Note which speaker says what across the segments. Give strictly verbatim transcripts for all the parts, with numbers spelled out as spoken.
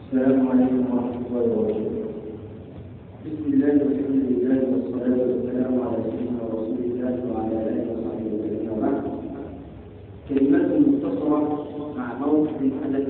Speaker 1: السلام عليكم ورحمة الله وبركاته. بسم الله والحمد لله والصلاة والسلام على سيدنا رسول الله وعلى آله وصحبه وسلم وبعد. كلمات مختصرة مع موقف حدث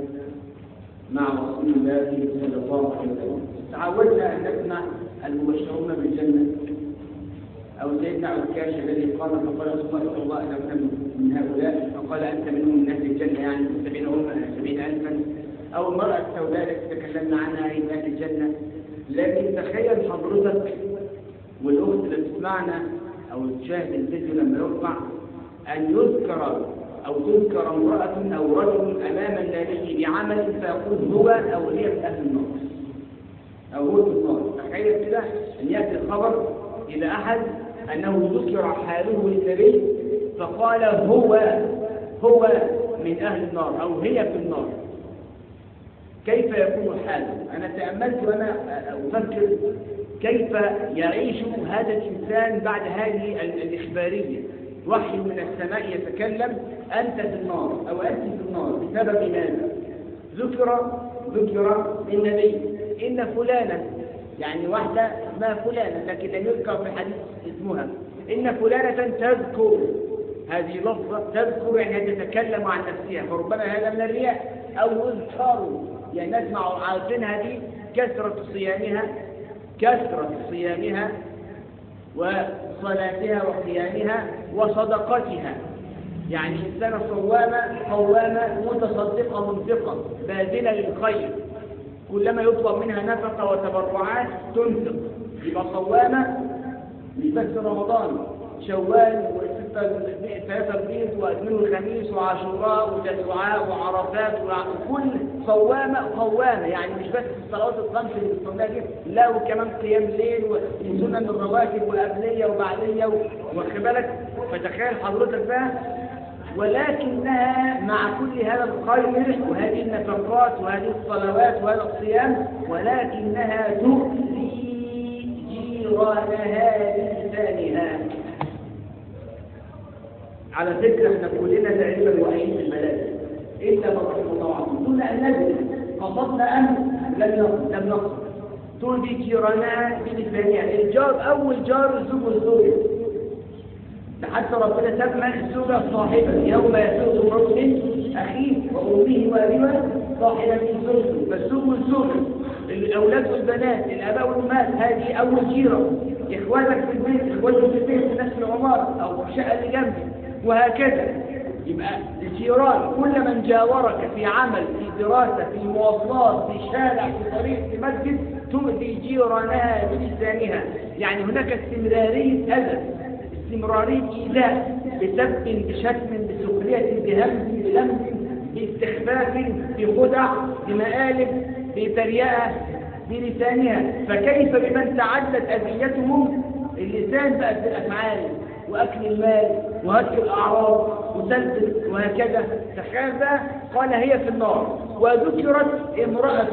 Speaker 1: مع رسول الله صلى الله عليه وسلم. تعودنا أن نسمع المبشرون بالجنة أو سيدنا عكاش الذي قال فقال سبحانه الله أنا أكون من هؤلاء فقال أنت منهم من أهل الجنة يعني سبعين هم سبعين ألفا أو المرأة السوداء التي تكلمنا عنها هي من أهل الجنة. لكن تخيل حضرتك والأخت اللي تسمعنا أو تشاهد الفيديو لما يرفع أن يذكر أو تذكر امرأة أو رجل أمام النبي بعمل فيقول هو أو هي من أهل النار أو هو في النار. تخيل كده أن يأتي الخبر إلى أحد أنه ذكر حاله للنبي فقال هو هو من أهل النار أو هي في النار. كيف يكون حاله؟ أنا تأملت وأنا أفكر كيف يعيش هذا الإنسان بعد هذه الإخبارية. وحي من السماء يتكلم أنت في النار أو أنت في النار بسبب ماذا؟ ذكر ذكر للنبي إن فلانة يعني واحدة اسمها فلانة لكن لم يذكر في الحديث اسمها إن فلانة تذكر هذه لفظة تذكر يعني تتكلم عن نفسها فربما هذا من الرياء أو يذكر يعني نسمع عارفينها دي كثرة صيامها كثرة صيامها وصلاتها وقيامها وصدقتها يعني إنسانة صوامة قوامة متصدقة منفقة باذلة للخير كلما يطلب منها نفقة وتبرعات تنفق يبقى صوامة مش بس رمضان شوال وثلاثة البيض وأثمنه الخميس وعاشوراء وتسوعاء وعرفات وكل صوامة قوامة يعني مش بس الصلوات الخمس اللي بتصليها دي لا وكمان قيام الليل وسنن الرواتب وقبلية وبعدية واخد بالك. فتخيل حضرتك بقى ولكنها مع كل هذا الخير وهذه النفقات وهذه الصلوات وهذا الصيام ولكنها تؤذي جيرانها بلسانها. على فكرة احنا كلنا العلم الوحيد في البلد إلا ما رحمه الله دون أن ندري قصدنا أم لم نقصد تؤذي جيرانها بلسانها. الجار أول جار الزوج والزوجة حتى ربنا سمى الزوجة صاحبة يوم يسوء امرؤ أخيه وأمه وأبيه صاحبة زوجته فالزوج والزوجة الأولاد والبنات الآباء والأمهات هذه أول جيرة. إخوانك في البيت إخوانك في البيت في نفس العمارة أو في الشقة اللي جنبك وهكذا. يبقى الجيران كل من جاورك في عمل في دراسة في مواصلات في شارع في طريق في مسجد تؤذي جيرانها بلسانها يعني هناك استمرارية أذى استمرارية إيذاء بسب بشتم بسخرية بهمز بلمس باستخفاف بخدع بمقالب بتريقة بلسانها. فكيف بمن تعدت أذيتهم اللسان بقت بالأفعال وأكل المال وهتك الأعراض وسلب وهكذا. تخيل قال هي في النار وذكرت امرأة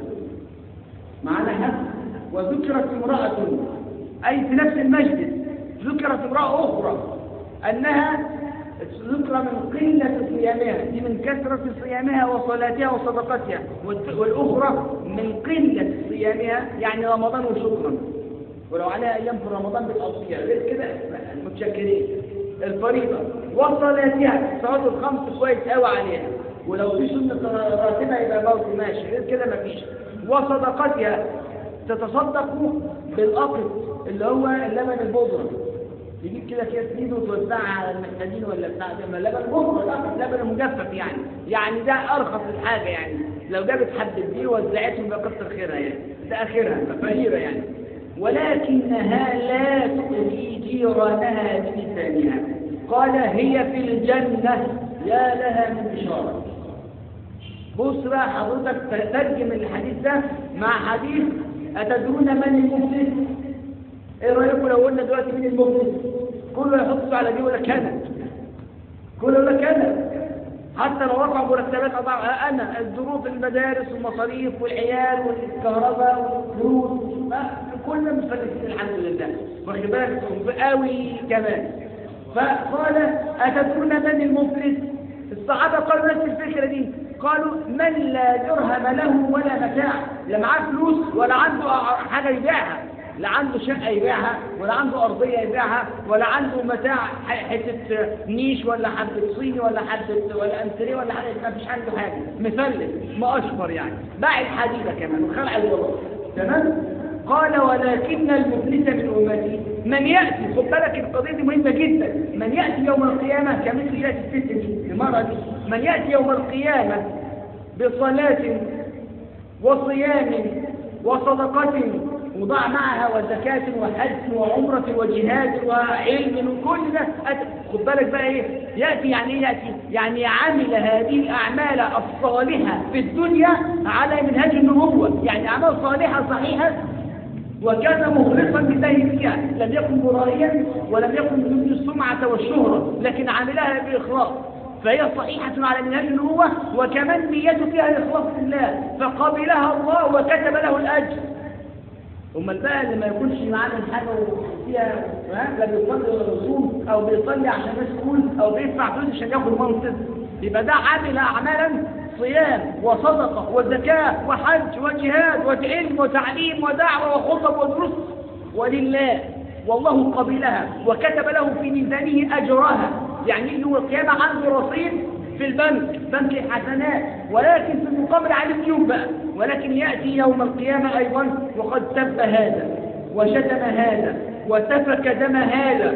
Speaker 1: معنا حق وذكرت امرأة أي في نفس المسجد ذكرت امرأة أخرى أنها ذكر من قلة صيامها دي من كثرة صيامها وصلاتها وصدقاتها والأخرى من قلة صيامها يعني رمضان وشكرا ولو عليها أيام في رمضان بتقضيها غير كده متشكرين الفريضة وصلاتها الصلاة الخمس كويس قوي عليها ولو في سنة راتبة يبقى برضه ماشي غير كده مفيش. وصدقاتها تتصدق بالأقل اللي هو اللبن البودرة يجيب كده كيس ايده وتوزعها على المحتاجين ولا بتاع ده لبن بودرة لبن مجفف يعني يعني ده أرخص الحاجة يعني لو جابت حد دي وزعتهم يبقى كتر خيرها يعني ده آخرها فقيرة يعني. ولكنها لا تؤذي جيرانها بلسانها قال هي في الجنة يا لها من بشارة. بص بقى حضرتك تترجم الحديث ده مع حديث أتدرون من المفلس؟ ايه رأيكم لو قلنا دلوقتي مين المفلس؟ كله يحط على دي ولا كان كله ولا كان حتى لو رفعوا مرتبات أضعها أنا الظروف المدارس والمصاريف والعيال والكهرباء والفلوس كلنا متفلسين الحمد لله واخد بالك قوي كمان. فقال أتدرون من المفلس؟ الصحابة قالوا نفس الفكرة دي قالوا من لا درهم له ولا متاع، لا معاه فلوس ولا عنده حاجة يبيعها، لا عنده شقة يبيعها ولا عنده أرضية يبيعها ولا عنده متاع حتة نيش ولا حبة صيني ولا حبة ولا أنتريه ولا حاجة، ما فيش عنده حاجة، مثلث ما أشفر يعني، باع الحديدة كمان وخلع الورق. تمام؟ قال ولكن المفلس من أمتي من يأتي، خد بالك القضية دي مهمة جدا، من يأتي يوم القيامة كمثل يأتي الست دي المرة دي، من يأتي يوم القيامة بصلاة وصيام وصدقة وضع معها وزكاة وحج وعمرة وجهاد وعلم وكل ده، خد بالك بقى ايه يأتي، يعني ايه يأتي؟ يعني عمل هذه الأعمال الصالحة في الدنيا على منهج النبوة، يعني أعمال صالحة صحيحة وكان مخلصا بالله فيها، لم يكن مرائيا ولم يكن يريد السمعة والشهرة، لكن عملها بإخلاص، فهي صحيحة على منهج النبوة، وكمان نيته فيها الإخلاص لله فقبلها الله وكتب له الأجر. امال بقى اللي ما يكونش معانا حاجه فيها لا بيصلي ولا بيصوم او بيصلي عشان مسؤول او بيدفع فلوس عشان ياخد منصب، يبقى ده عامل اعمالا صيام وصدقه وزكاه وحج وجهاد وعلم وتعليم ودعوه وخطب ودروس ولله، والله قبلها وكتب له في ميزانه اجرها، يعني يوم القيامه عنده رصيد في البنك، بنك الحسنات، ولكن في المقابل عليه ديون بقى، ولكن يأتي يوم القيامة أيضا وقد سب هذا وشتم هذا وسفك دم هذا،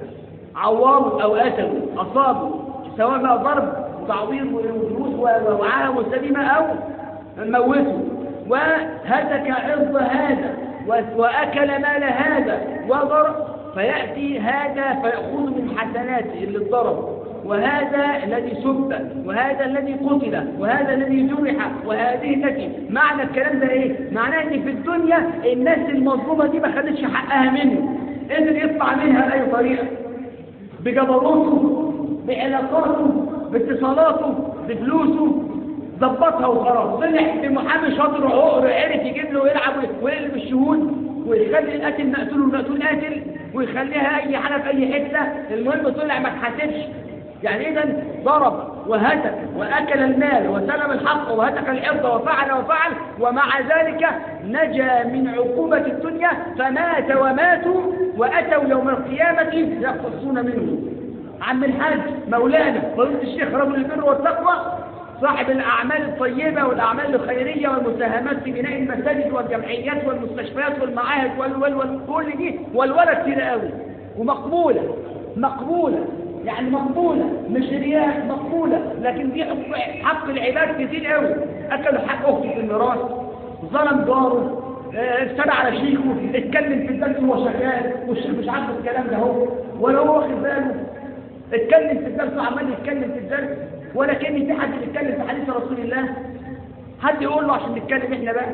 Speaker 1: عوار أو أتوا أصابوا سواء بقى ضرب وتعويض وفلوس ووعاء وسليمة أو موته، وهتك عرض هذا وأكل مال هذا وضرب، فيأتي هذا فيأخذ من حسناته اللي اتضرب، وهذا الذي سب وهذا الذي قتل وهذا الذي جرح وهذه التي، معنى الكلام ده ايه؟ معناه ان في الدنيا الناس المظلومه دي ما خدتش حقها منه، قدر يطلع منها باي طريقه، بجبروته بعلاقاته باتصالاته بفلوسه، ظبطها وخلاص، طلع بمحامي شاطر عقر عرف يجيب له ويلعب ويقلب الشهود ويخلي القاتل مقتول والمقتول قاتل ويخليها اي حاجه في اي حته، المهم طلع ما اتحاسبش. يعني إذن ضرب وهتك وأكل المال وسلم الحق وهتك العرض وفعل وفعل، ومع ذلك نجا من عقوبة الدنيا فمات وماتوا وأتوا يوم القيامة يقتصون منه. عم الحاج مولانا فضيلة الشيخ رجل البر والتقوى صاحب الأعمال الطيبة والأعمال الخيرية والمساهمات في بناء المساجد والجمعيات والمستشفيات والمعاهد وال وال كل دي والولد كتير قوي ومقبولة مقبولة يعني مقبولة مش رياء مقبولة، لكن دي حق العباد كتير قوي، أكلوا حق أخته في الميراث، ظلم جاره، افترى على شيخه، اتكلم في الدرس وهو شغال والشيخ مش عارف الكلام ده هو ولا هو واخد باله، اتكلم في الدرس وعمال يتكلم في الدرس ولا كان في حد يتكلم في حديث رسول الله، حد يقول له عشان نتكلم احنا بقى،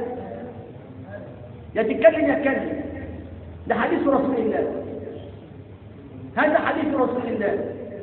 Speaker 1: يا تتكلم يا تتكلم، ده حديث رسول الله، هذا حديث رسول الله.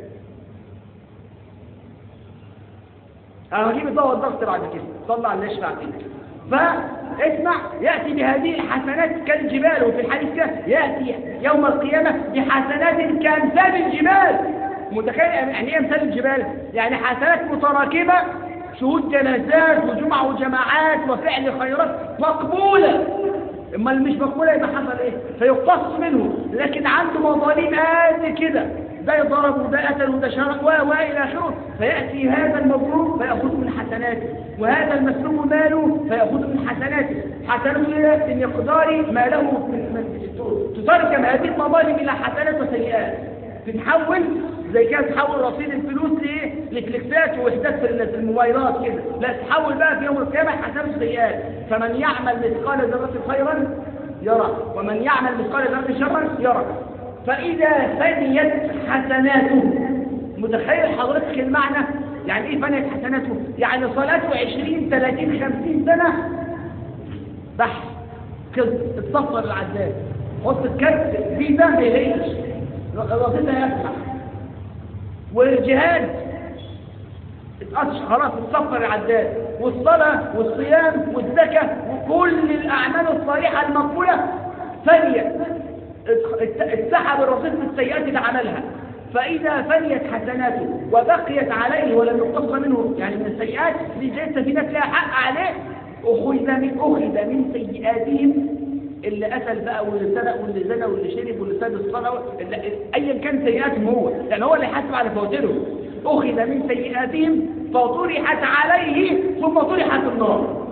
Speaker 1: أنا هجيب الضوء والضغط بعد كده، صلى على الناس بعد كده. فاسمع، يأتي بهذه الحسنات كالجبال، وفي الحديث كده يأتي يوم القيامة بحسنات كأمثال الجبال. متخيل يعني ايه أمثال الجبال؟ يعني حسنات متراكبة، شهود جنازات وجمع وجماعات وفعل خيرات مقبولة. اما اللي مش مقبولة يبقى حصل ايه؟ فيقتص منه، لكن عنده مظالم قد كده، ده يضرب وده قتل وده شرق والى اخره، فياتي هذا المظلوم فياخذ من حسناته، وهذا المسلوب ماله فياخذ من حسناته، حسناته بمقدار ما له، تترجم هذه المظالم الى حسنات وسيئات، تتحول زي كده تحول رصيد الفلوس لايه؟ لفليكسات ووحدات في الموبايلات كده، لا تحول بقى في يوم القيامه حسنات وسيئات، فمن يعمل مثقال ذره خيرا يرى ومن يعمل مثقال ذره شرا يرى. فإذا فنيت حسناته، متخيل حضرتك المعنى؟ يعني إيه فنيت حسناته؟ يعني صلاته عشرين ثلاثين خمسين سنة بحث كده اتصفر العذاب، حط الكرت فيزا ما يلاقيش رصيدها يفتح، والجهاد اتقطش خلاص اتصفر العذاب، والصلاة والصيام والزكاة وكل الأعمال الصالحة المقبولة فنيت، اتسحب الرصيد من السيئات اللي عملها، فإذا فنيت حسناته وبقيت عليه ولم يقتص منه يعني من السيئات دي لسه في ناس لها حق عليه، أخذ من أخذ من سيئاتهم، اللي قتل بقى واللي سرق واللي زنى واللي شرب واللي ساد الصلاة أيا كان سيئاتهم هو، يعني هو اللي حاسب على فواتيرهم. أخذ من سيئاتهم فطرحت عليه ثم طرحت النار.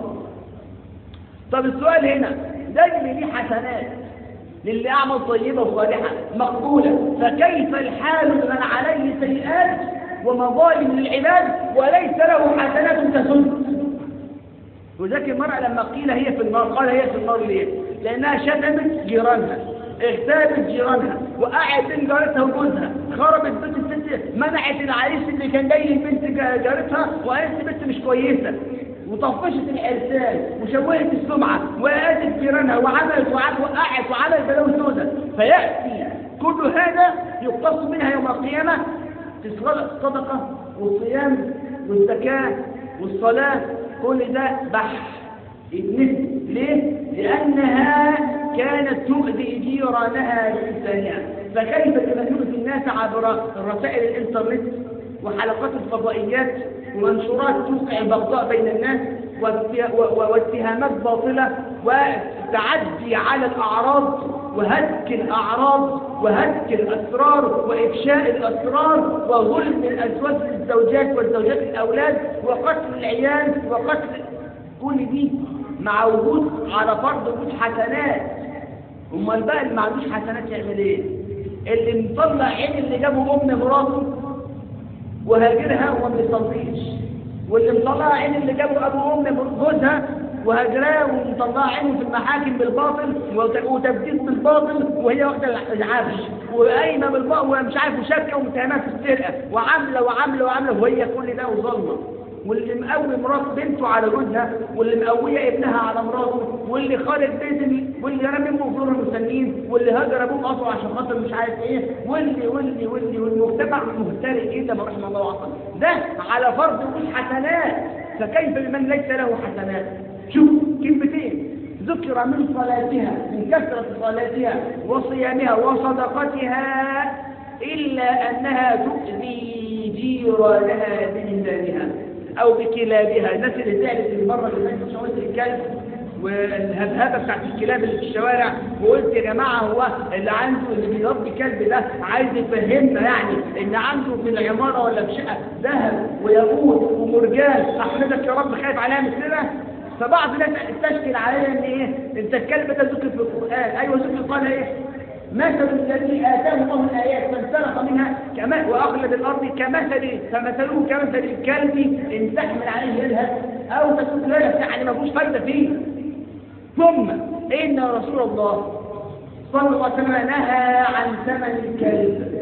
Speaker 1: طب السؤال هنا، ده اللي ليه حسنات للي أعمل طيبة وصالحة مقبولة، فكيف الحال لمن عليه سيئات ومظالم للعباد وليس له حسنات تسد؟ وذلك المرأة لما قيل هي في النار قال هي في النار ليه؟ لأنها شتمت جيرانها، اغتابت جيرانها، وقعت بين جارتها وجوزها، خربت بيت الست، منعت العريس اللي كان جاي لبنت جارتها وقالت بنت مش كويسة، وطفشت العرسان وشوهت السمعة وآذت جيرانها وعملت وقعت وعملت بلاوي سوداء. فيأتي كل هذا يقتص منها يوم القيامة في الصدقة والصيام والزكاة والصلاة، كل ده بحث يتنسي. ليه؟ لأنها كانت تؤذي جيرانها بإنسانها. فكيف كما يؤذي الناس عبر رسائل الإنترنت وحلقات الفضائيات ومنشورات توقع البغضاء بين الناس واتهامات باطلة وتعدي على الأعراض وهتك الأعراض وهتك الأسرار وإفشاء الأسرار وظلم الأزواج للزوجات والزوجات الأولاد وقتل العيال وقتل كل دي مع وجود على فرض وجود حسنات. امال بقى اللي ما عندوش حسنات يعمل ايه؟ اللي مطلع عين اللي جابه ام مراته وهاجرها وما بيصليش، واللي مطلع عين اللي جابه ابو ام جوزها وهاجراه ومطلع عينه في المحاكم بالباطل وتبديد بالباطل وهي واخده العفش وقايمه بالباطل ومش عارف وشاكه ومتهمه في السرقه وعامله وعامله وعامله وهي كل ده وظلمه، واللي مقوي مرات بنته على جوزها واللي مقويه ابنها على مراته واللي خالد بيت واللي رمى امه في دور المسنين واللي هاجر ابوه قصره عشان خاطر مش عارف ايه واللي واللي واللي والمجتمع مهترئ ايه ده رحمه الله وعصى ده على فرض وجود حسنات. فكيف بمن ليس له حسنات؟ شوف كلمتين ذكر من صلاتها من كثرة صلاتها وصيامها وصدقتها إلا أنها تؤذي جيرانها بلسانها أو بكلابها. الناس اللي زعلت المرة اللي فاتت شوية الكلب والهبهبة بتاعت الكلاب اللي في الشوارع وقلت يا جماعة هو اللي عنده اللي بيربي كلب ده عايز يفهمنا يعني إن عنده في العمارة ولا في شقة ذهب وياقوت ومرجان أحمدك يا رب خايف عليها مثلنا. فبعض الناس تشكل علينا ان ايه انت الكلب ده ذكر في القران. ايوه ذكر قال ايه مثل الذي اتاه الله الايات فانسلخ منها كما واخلد الارض كمثل فمثله كمثل الكلب ان تحمل عليه يلهث او تسكت يلهث يعني ما فيهوش فايده فيه. ثم ان رسول الله صلى الله عليه وسلم نهى عن ثمن الكلب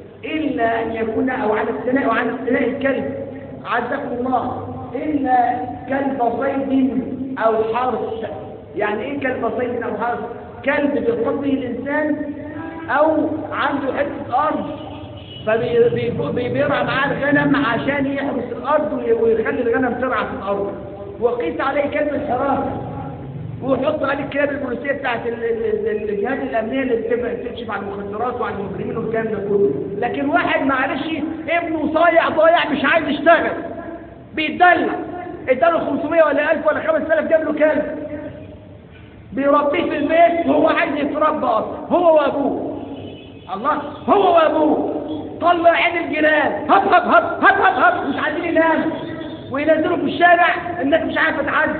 Speaker 1: الا ان يكون او عن اقتناء وعن اقتناء الكلب عزكم الله إلا كلب صيد أو حرث. يعني إيه كلب صيد أو حرث؟ كلب بيصطاد به الإنسان أو عنده حتة أرض فبيرعى معاه الغنم عشان يحرس الأرض ويخلي الغنم ترعى في الأرض. وقيس عليه كلب الحراسة ويحط عليه الكلاب البوليسية بتاعت الجهات الأمنية اللي بتكشف عن المخدرات وعن المجرمين والكلام ده كله. لكن واحد معلش ابنه صايع ضايع مش عايز يشتغل بيتدلع اداله خمسمية ولا ألف ولا خمسة آلاف جاب له كلب بيربيه في البيت وهو عايز يتربى اصلا هو وابوه. الله هو وابوه طلع عين الجيران هب هب هب هب هب هب مش عايزين يناموا وينزلوا في الشارع الناس مش عارفه تعدي.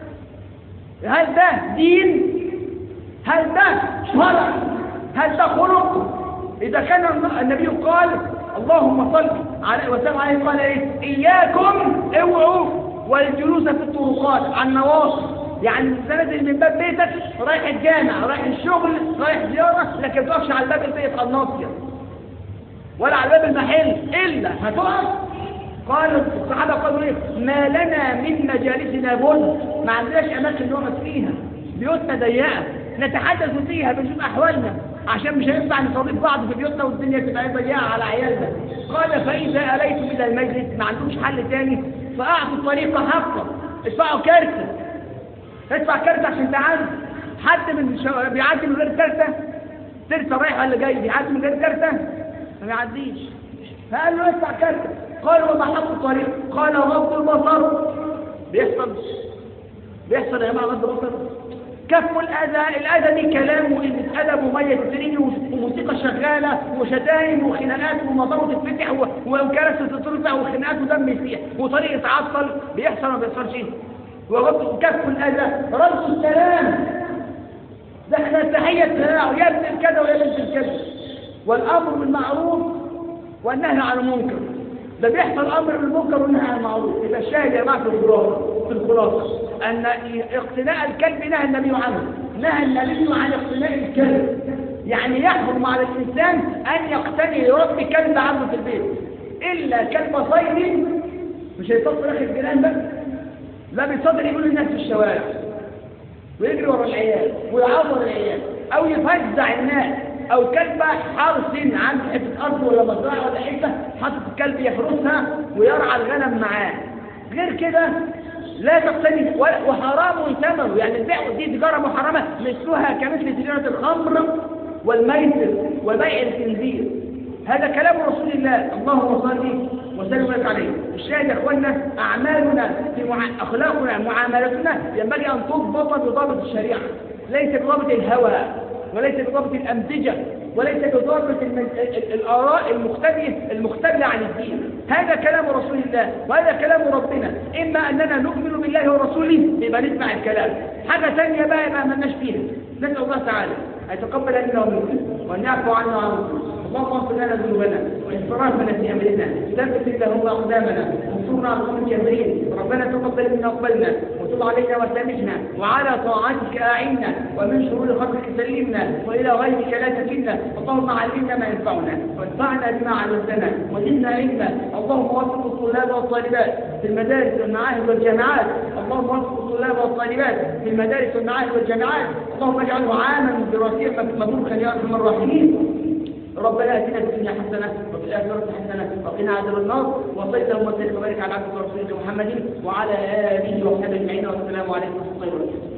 Speaker 1: هل ده دين؟ هل ده شرع؟ هل ده خلق؟ اذا كان النبي قال اللهم صل عليه وسلم عليه قال ايه اياكم اوعوا والجلوس في الطرقات على النواصي. يعني نازل من باب بيتك رايح الجامع رايح الشغل رايح زياره لكن ما تقفش على باب البيت الناصيه ولا على باب المحل الا هتقف. قال الصحابه قالوا ايه ما لنا من مجالسنا بد ما عندناش اماكن نقعد فيها بيوتنا ضيقه نتحدث فيها بنشوف احوالنا عشان مش هينفع نصادف بعض في بيوتنا والدنيا تبقى ضيقه على عيالنا. قال فاذا اليتم الى المجلس ما عندوش حل تاني فاعطوا الطريق حقه ادفعوا كارثه ادفع كارثه عشان تعدي. حد من شو... بيعدي من غير كارثه ترسى رايح ولا جاي بيعدي من غير كارثه ما يعديش. فقال له ادفع كذا. قال وما حق الطريق؟ قال غض البصر. بيحصل بيحصل يا جماعه غض البصر. كف الاذى. الاذى دي كلام وقله ادب وميه تسريني وموسيقى شغاله وشتايم وخناقات ومطار تتفتح وكراسي تترفع وخناقات ودم يسيح وطريق يتعطل. بيحصل ما بيحصلش ايه؟ وغض كف الاذى. رد السلام. ده احنا التحيه تلاقوا يا ابن كذا ويا بنت كذا. والامر بالمعروف والنهي عن المنكر. ده بيحصل امر بالمنكر والنهي عن المعروف. يبقى الشاهد يا جماعه في في الخلاصه ان اقتناء الكلب نهى النبي عنه. نهى النبي عن اقتناء الكلب. يعني يحرم على الانسان ان يقتني يربي كلب عنده في البيت الا كلب صيد. مش هيصطاد في اخر الجيران بقى، لا بيصطاد يقول للناس في الشوارع ويجري ورا العيال ويعور العيال او يفزع الناس، او كلبه حارس عنده حته ارض ولا مزرعه ولا حته حاطط الكلب يحرسها ويرعى الغنم معاه. غير كده لا تقتني. وحرام ثمنه. يعني البيع دي تجاره محرمه مثلها كمثل تجاره الخمر والميسر وبيع الخنزير. هذا كلام رسول الله. اللهم صل وسلم عليه. الشاهد يا اخوانا اعمالنا في مع... اخلاقنا معاملتنا ينبغي ان تضبط بضابط الشريعه، ليس بضابط الهوى وليس بضابط الامزجه وليس بضابط الم... الاراء المختلفه المختلفه عن الدين. هذا كلام رسول الله وهذا كلام ربنا. اما اننا نؤمن بالله ورسوله يبقى نسمع الكلام، حاجه ثانيه بقى يبقى ما لناش فيها. نسال الله تعالى ان يتقبل منا ومنكم وان يعفو عنا وعنكم. اللهم اغفر لنا ذنوبنا واسرافنا في امرنا، ثبت اللهم اقدامنا وانصرنا على القوم الكافرين. ربنا تقبل منا وقبلنا وتب علينا وسامحنا وعلى طاعتك اعنا ومن شرور خلقك سلمنا والى غيرك لا تكلنا. اللهم علمنا ما ينفعنا وانفعنا بما علمتنا وزدنا علما. اللهم وفق الطلاب والطالبات في المدارس والمعاهد والجامعات. اللهم وفق الطلاب والطالبات في المدارس والمعاهد والجامعات. اللهم اجعله عاما دراسيا مبروكا يا ارحم الراحمين. ربنا اتنا في الدنيا حسنه وفي الاخره حسنه وقنا عذاب النار. وصل اللهم وسلم وبارك على عبدك ورسولك محمد وعلى اله وصحبه اجمعين والسلام عليكم ورحمه الله وبركاته.